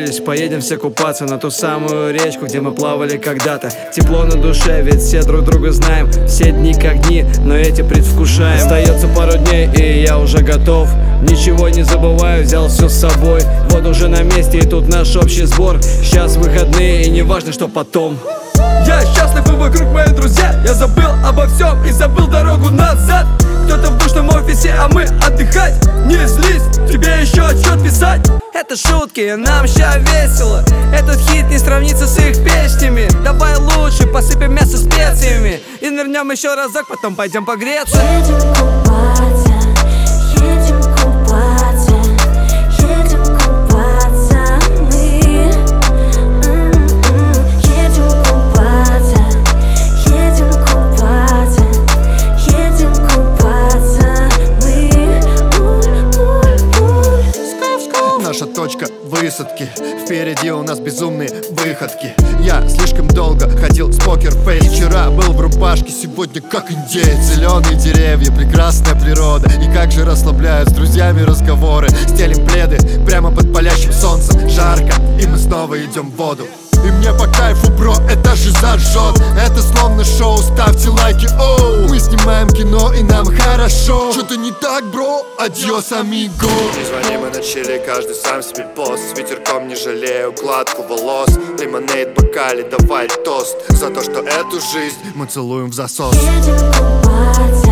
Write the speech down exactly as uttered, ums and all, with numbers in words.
договорились, поедем все купаться на ту самую речку, где мы плавали когда-то. Тепло на душе, ведь все друг друга знаем. Все дни как дни, но эти предвкушаем. Остается пару дней, и я уже готов. Ничего не забываю, взял все с собой. Вот уже на месте, и тут наш общий сбор. Сейчас выходные, и не важно, что потом. Я счастлив, и вокруг мои друзья. Я забыл обо всем и забыл дорогу назад. Кто-то в душном офисе, а мы отдыхать. Не злись, тебе еще отчет писать. Это шутки, нам ща весело. Этот хит не сравнится с их песнями. Давай лучше посыпем мясо специями и нырнем еще разок, потом пойдем погреться. Едем купаться, едем купаться, едем купаться мы. Едем купаться, едем купаться, едем купаться мы. Наша точка высадки, впереди у нас безумные выходки. Я слишком долго ходил с покерфейс. Вчера был в рубашке, сегодня как индеец. Зеленые деревья, прекрасная природа. И как же расслабляют с друзьями разговоры. Стелим пледы прямо под палящим солнцем. Жарко, и мы снова идем в воду. И мне по кайфу, бро, это же зажжет. Это словно шоу, ставьте лайки, оу. Мы снимаем кино и нам хорошо. Что-то не так, бро, адьос, амиго. Не звони, мы на чили, каждый сам себе босс. С ветерком не жалею укладку волос. Лимонейд в бокале, давай тост за то, что эту жизнь мы целуем в засос. Едем купаться.